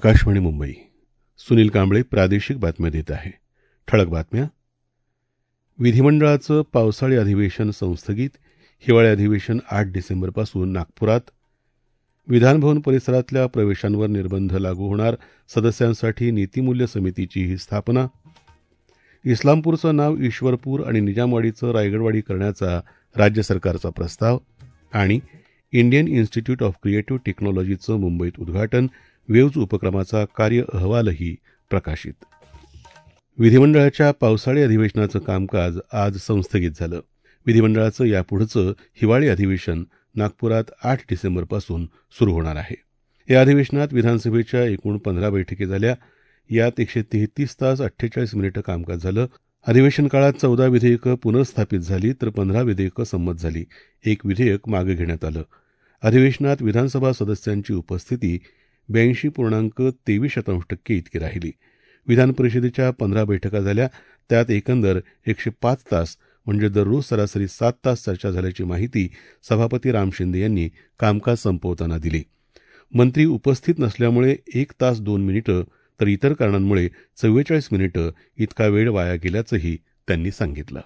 आकाशवाणी मुंबई. सुनील कांबळे प्रादेशिक बातम्या देत आहे. ठळक बातम्या. विधिमंडळाचं पावसाळी अधिवेशन संस्थगित. हिवाळी अधिवेशन 8 डिसेंबरपासून नागपुरात. विधानभवन परिसरातल्या प्रवेशांवर निर्बंध लागू होणार. सदस्यांसाठी नीतिमूल्य समितीचीही स्थापना. इस्लामपूरचं नाव ईश्वरपूर आणि निजामवाडीचं रायगडवाडी करण्याचा राज्य सरकारचा प्रस्ताव. आणि इंडियन इन्स्टिट्यूट ऑफ क्रिएटिव्ह टेक्नॉलॉजीचं मुंबईत उद्घाटन. वेव्ज उपक्रमाचा कार्य अहवालही प्रकाशित. विधिमंडळाच्या पावसाळी अधिवेशनाचं कामकाज आज संस्थगित झालं. विधिमंडळाचं यापुढचं हिवाळी अधिवेशन नागपुरात 8 डिसेंबरपासून सुरू होणार आहे. या अधिवेशनात विधानसभेच्या एकूण 15 बैठकी झाल्या. यात 133 तास 48 मिनिटं कामकाज झालं. अधिवेशन काळात 14 विधेयकं पुनर्स्थापित झाली तर 15 विधेयकं संमत झाली. एक विधेयक मागे घेण्यात आलं. अधिवेशनात विधानसभा सदस्यांची उपस्थिती 82.23% इतकी राहिली. विधान परिषदेच्या 15 बैठका झाल्या. त्यात एकंदर 105 तास म्हणजे दररोज सरासरी 7 तास चर्चा झाल्याची माहिती सभापती राम शिंदे यांनी कामकाज संपवताना दिली. मंत्री उपस्थित नसल्यामुळे 1 तास 2 मिनिटं तर इतर कारणांमुळे 44 मिनिटं इतका वेळ वाया गेल्याचंही त्यांनी सांगितलं.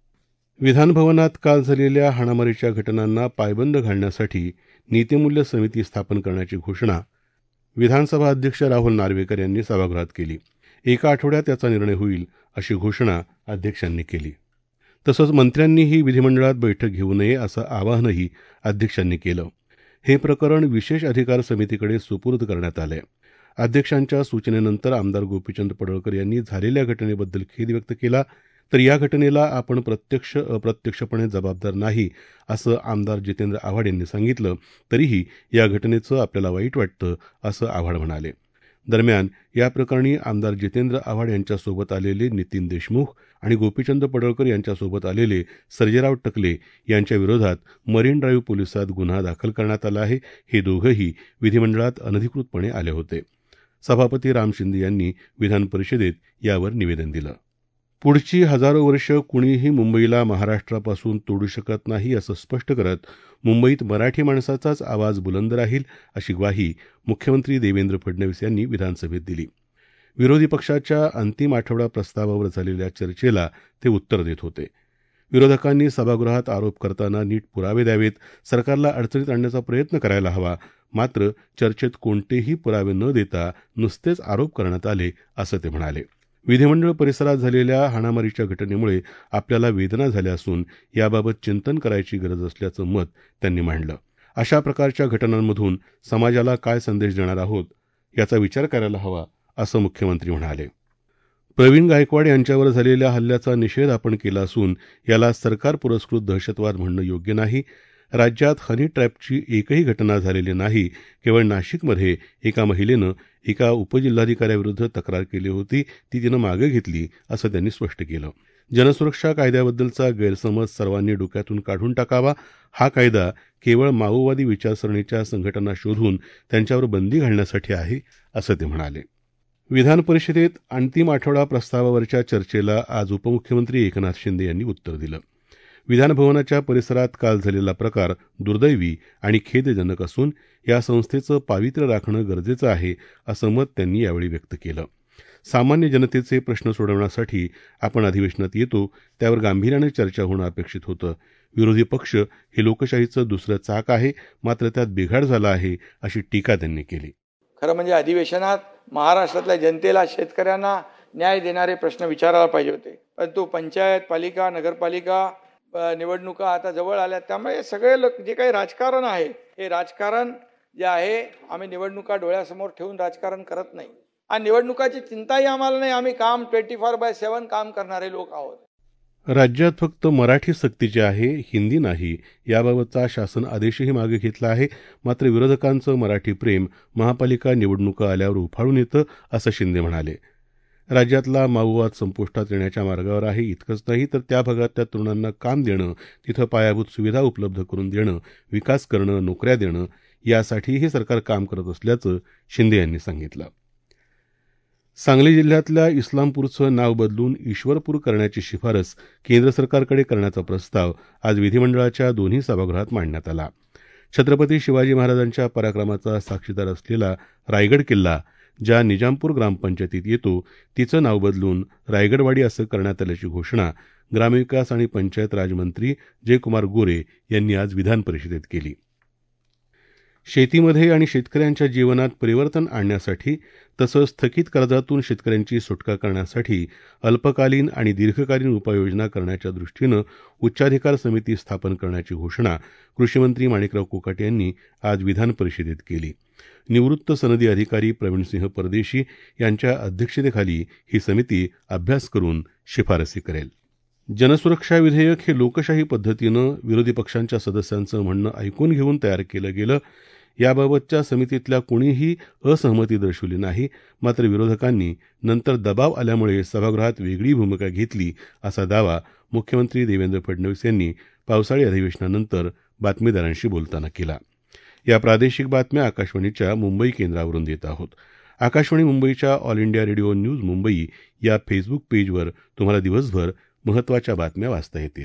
विधानभवनात काल झालेल्या हाणामारीच्या घटनांना पायबंद घालण्यासाठी नीतिमूल्य समिती स्थापन करण्याची घोषणा विधानसभा अध्यक्ष राहुल नार्वेकर यांनी सभागृहात केली. एका आठवड्यात याचा निर्णय होईल अशी घोषणा अध्यक्षांनी केली. तसंच मंत्र्यांनीही विधिमंडळात बैठक घेऊ नये असं आवाहनही अध्यक्षांनी केलं. हे प्रकरण विशेष अधिकार समितीकडे सुपूर्द करण्यात आलंय. अध्यक्षांच्या सूचनेनंतर आमदार गोपीचंद पडळकर यांनी झालेल्या घटनेबद्दल खेद व्यक्त केला. तर या घटनेला आपण प्रत्यक्ष अप्रत्यक्षपणे जबाबदार नाही असं आमदार जितेंद्र आव्हाड यांनी सांगितलं. तरीही या घटनेचं आपल्याला वाईट वाटतं असं आव्हाड म्हणाले. दरम्यान या प्रकरणी आमदार जितेंद्र आव्हाड यांच्यासोबत आलेले नितीन देशमुख आणि गोपीचंद पडळकर यांच्यासोबत आलेले सर्जेराव टकले यांच्या विरोधात मरीन ड्राईव्ह पोलिसात गुन्हा दाखल करण्यात आला आहे. हे दोघंही विधिमंडळात अनधिकृतपणे आले होते. सभापती राम शिंदे यांनी विधान परिषदेत यावर निवेदन दिलं. पुढची हजारो वर्ष कुणीही मुंबईला महाराष्ट्रापासून तोडू शकत नाही असं स्पष्ट करत मुंबईत मराठी माणसाचाच आवाज बुलंद राहील अशी ग्वाही मुख्यमंत्री देवेंद्र फडणवीस यांनी विधानसभेत दिली. विरोधी पक्षाच्या अंतिम आठवडा प्रस्तावावर झालेल्या चर्चेला ते उत्तर देत होते. विरोधकांनी सभागृहात आरोप करताना नीट पुरावे द्यावेत, सरकारला अडचणीत आणण्याचा प्रयत्न करायला हवा. मात्र चर्चेत कोणतेही पुरावे न देता नुसतेच आरोप करण्यात आले असं ते म्हणाले. विधिमंडळ परिसरात झालेल्या हाणामारीच्या घटनेमुळे आपल्याला वेदना झाल्या असून याबाबत चिंतन करायची गरज असल्याचं मत त्यांनी मांडलं. अशा प्रकारच्या घटनांमधून समाजाला काय संदेश देणार आहोत याचा विचार करायला हवा असं मुख्यमंत्री म्हणाले. प्रवीण गायकवाड यांच्यावर झालेल्या हल्ल्याचा निषेध आपण केला असून याला सरकार पुरस्कृत दहशतवाद म्हणणं योग्य नाही. राज्यात हनी ट्रॅपची एकही घटना झालेली नाही. केवळ नाशिकमध्ये एका महिलेनं एका उपजिल्हाधिकाऱ्याविरुद्ध तक्रार केली होती, ती तिनं मागे घेतली असं त्यांनी स्पष्ट केलं. जनसुरक्षा कायद्याबद्दलचा गैरसमज सर्वांनी डोक्यातून काढून टाकावा. हा कायदा केवळ माओवादी विचारसरणीच्या संघटना शोधून त्यांच्यावर बंदी घालण्यासाठी आहे असं ते म्हणाले. विधान परिषदेत अंतिम आठवडा प्रस्तावावरच्या चर्चेला आज उपमुख्यमंत्री एकनाथ शिंदे यांनी उत्तर दिलं. विधानभवनाच्या परिसरात काल झालेला प्रकार दुर्दैवी आणि खेदजनक असून या संस्थेचं पावित्र्य राखणं गरजेचं आहे असं मत त्यांनी यावेळी व्यक्त केलं. सामान्य जनतेचे प्रश्न सोडवण्यासाठी आपण अधिवेशनात येतो, त्यावर गांभीर्यानं चर्चा होणं अपेक्षित होतं. विरोधी पक्ष हे लोकशाहीचं दुसरं चाक आहे, मात्र त्यात बिघाड झाला आहे अशी टीका त्यांनी केली. खरं म्हणजे अधिवेशनात महाराष्ट्रातल्या जनतेला, शेतकऱ्यांना न्याय देणारे प्रश्न विचारायला पाहिजे होते. परंतु पंचायत, पालिका, नगरपालिका निवडणुका आता जवळ आल्या, त्यामुळे सगळे लोक जे काही राजकारण आहे हे राजकारण जे आहे आम्ही निवडणुका डोळ्यासमोर ठेवून राजकारण करत नाही. आणि निवडणुकाची चिंताही आम्हाला नाही. आम्ही काम 24/7 काम करणारे लोक आहोत. राज्यात फक्त मराठी सक्तीचे आहे, हिंदी नाही याबाबतचा शासन आदेशही मागे घेतला आहे. मात्र विरोधकांचं मराठी प्रेम महापालिका निवडणुका आल्यावर उफाळून येतं असं शिंदे म्हणाले. राज्यातला माओवाद संपुष्टात येण्याच्या मार्गावर आहे. इतकंच नाही तर त्या भागातल्या तरुणांना काम देणं, तिथं पायाभूत सुविधा उपलब्ध करून देणं, विकास करणं, नोकऱ्या देणं यासाठी हे सरकार काम करत असल्याचं शिंदे यांनी सांगितलं. सांगली जिल्ह्यातल्या इस्लामपूरचं नाव बदलून ईश्वरपूर करण्याची शिफारस केंद्र सरकारकडे करण्याचा प्रस्ताव आज विधिमंडळाच्या दोन्ही सभागृहात मांडण्यात आला. छत्रपती शिवाजी महाराजांच्या पराक्रमाचा साक्षीदार असलेला रायगड किल्ला ज्या निजामपूर ग्रामपंचायतीत येतो तिचं नाव बदलून रायगडवाडी असं करण्यात आल्याची घोषणा ग्रामविकास आणि पंचायत राज मंत्री जयकुमार गोरे यांनी आज विधान परिषदेत केली. शेतीमध्ये आणि शेतकऱ्यांच्या जीवनात परिवर्तन आणण्यासाठी तसंच थकीत कर्जातून शेतकऱ्यांची सुटका करण्यासाठी अल्पकालीन आणि दीर्घकालीन उपाययोजना करण्याच्या दृष्टीनं उच्चाधिकार समिती स्थापन करण्याची घोषणा कृषीमंत्री माणिकराव कोकाटे यांनी आज विधान परिषदेत केली. निवृत्त सनदी अधिकारी प्रवीणसिंह परदेशी यांच्या अध्यक्षतेखाली ही समिती अभ्यास करून शिफारसी करेल. जनसुरक्षा विधेयक हे लोकशाही पद्धतीनं विरोधी पक्षांच्या सदस्यांचं म्हणणं ऐकून घेऊन तयार केलं गेलं. याबाबतच्या समितीतल्या कुणीही असहमती दर्शवली नाही. मात्र विरोधकांनी नंतर दबाव आल्यामुळे सभागृहात वेगळी भूमिका घेतली असा दावा मुख्यमंत्री देवेंद्र फडणवीस यांनी पावसाळी अधिवेशनानंतर बातमीदारांशी बोलताना केला. या प्रादेशिक बातम्या आकाशवाणीच्या मुंबई केंद्रावरून देत आहोत. आकाशवाणी मुंबईच्या All India Radio News Mumbai या फेसबुक पेजवर तुम्हाला दिवसभर महत्त्वाच्या बातम्या वाचता येतील.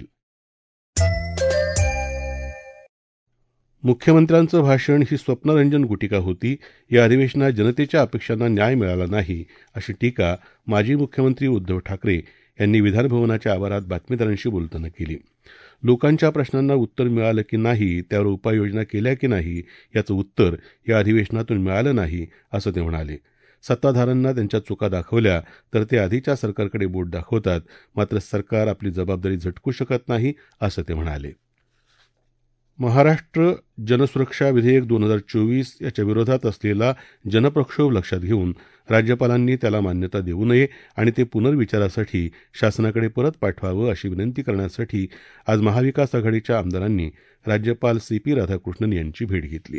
मुख्यमंत्र्यांचं भाषण ही स्वप्नरंजन गुटिका होती. या अधिवेशनात जनतेच्या अपेक्षांना न्याय मिळाला नाही अशी टीका माजी मुख्यमंत्री उद्धव ठाकरे यांनी विधानभवनाच्या आवारात बातमीदारांशी बोलताना केली. लोकांच्या प्रश्नांना उत्तर मिळालं की नाही, त्यावर उपाययोजना केल्या की नाही याचं उत्तर या अधिवेशनातून मिळालं नाही असं ते म्हणाले. सत्ताधाऱ्यांना त्यांच्या चुका दाखवल्या तर ते आधीच्या सरकारकडे बोट दाखवतात. मात्र सरकार आपली जबाबदारी झटकू शकत नाही असं ते म्हणाले. महाराष्ट्र जनसुरक्षा विधेयक 2024 याच्या विरोधात असलेला जनप्रक्षोभ लक्षात घेऊन राज्यपालांनी त्याला मान्यता देऊ नये आणि ते पुनर्विचारासाठी शासनाकडे परत पाठवावं अशी विनंती करण्यासाठी आज महाविकास आघाडीच्या आमदारांनी राज्यपाल CP राधाकृष्णन यांची भेट घेतली.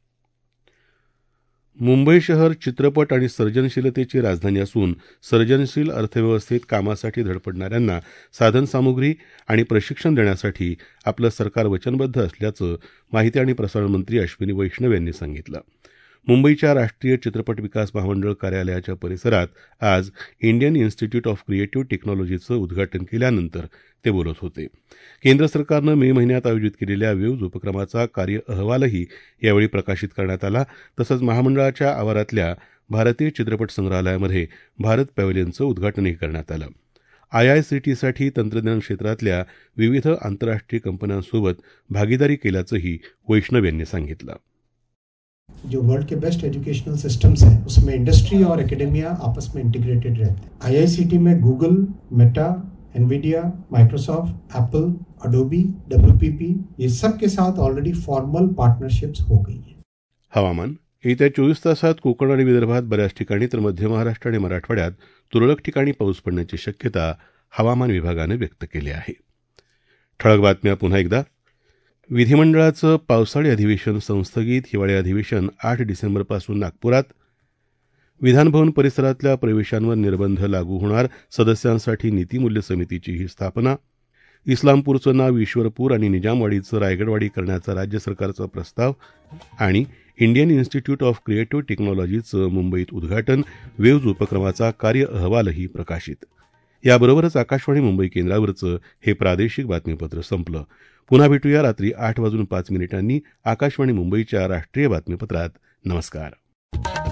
मुंबई शहर चित्रपट आणि सर्जनशीलतेची राजधानी असून सर्जनशील अर्थव्यवस्थेत कामासाठी धडपडणाऱ्यांना साधनसामुग्री आणि प्रशिक्षण देण्यासाठी आपलं सरकार वचनबद्ध असल्याचं माहिती आणि प्रसारण मंत्री अश्विनी वैष्णव यांनी सांगितलं. मुंबईच्या राष्ट्रीय चित्रपट विकास महामंडळ कार्यालयाच्या परिसरात आज इंडियन इन्स्टिट्यूट ऑफ क्रिएटिव्ह टेक्नॉलॉजीचं उद्घाटन केल्यानंतर ते बोलत होते. केंद्र सरकारनं मे महिन्यात आयोजित केलेल्या वेव्ज उपक्रमाचा कार्य अहवालही यावेळी प्रकाशित करण्यात आला. तसंच महामंडळाच्या आवारातल्या भारतीय चित्रपट संग्रहालयामध्ये भारत पॅव्हेलियनचं उद्घाटनही करण्यात आलं. IICTसाठी तंत्रज्ञान क्षेत्रातल्या विविध आंतरराष्ट्रीय कंपन्यांसोबत भागीदारी केल्याचंही वैष्णव यांनी सांगितलं. जो वर्ल्ड के बेस्ट एजुकेशनल सिस्टम्स हैं उसमें इंडस्ट्री और एकेडेमिया आपस में इंटीग्रेटेड रहते हैं. IICT में Google, Meta, Nvidia, Microsoft, Apple, Adobe, WPP ये सब के साथ ऑलरेडी फॉर्मल पार्टनरशिप्स हो गई है. हवामान. येत्या 24 तासात कोकण आणि विदर्भात बऱ्याच ठिकाणी तर मध्य महाराष्ट्र आणि मराठवाड्यात तुरळक ठिकाणी पाऊस पडण्याची शक्यता हवामान विभागानं व्यक्त केली आहे. ठळक बातम्या पुन्हा एकदा. विधिमंडळाचं पावसाळी अधिवेशन संस्थगित. हिवाळी अधिवेशन 8 डिसेंबरपासून नागपुरात. विधानभवन परिसरातल्या प्रवेशांवर निर्बंध लागू होणार. सदस्यांसाठी नीतिमूल्य समितीचीही स्थापना. इस्लामपूरचं नाव ईश्वरपूर आणि निजामवाडीचं रायगडवाडी करण्याचा राज्य सरकारचा प्रस्ताव. आणि इंडियन इन्स्टिट्यूट ऑफ क्रिएटिव्ह टेक्नॉलॉजीचं मुंबईत उद्घाटन. वेव्ज उपक्रमाचा कार्य अहवालही प्रकाशित. याबरोबरच आकाशवाणी मुंबई केंद्रावरचं हे प्रादेशिक बातमीपत्र संपलं. पुन्हा भेटूया रात्री 8:05 आकाशवाणी मुंबईच्या राष्ट्रीय बातमीपत्रात. नमस्कार.